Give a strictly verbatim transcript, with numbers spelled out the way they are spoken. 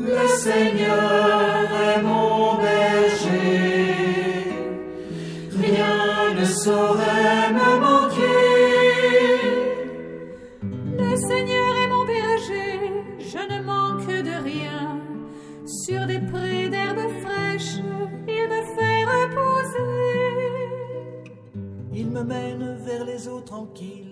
Le Seigneur est mon berger, rien ne saurait me manquer. Le Seigneur est mon berger, je ne manque de rien. Sur des prés d'herbes fraîches, il me fait reposer. Il me mène vers les eaux tranquilles,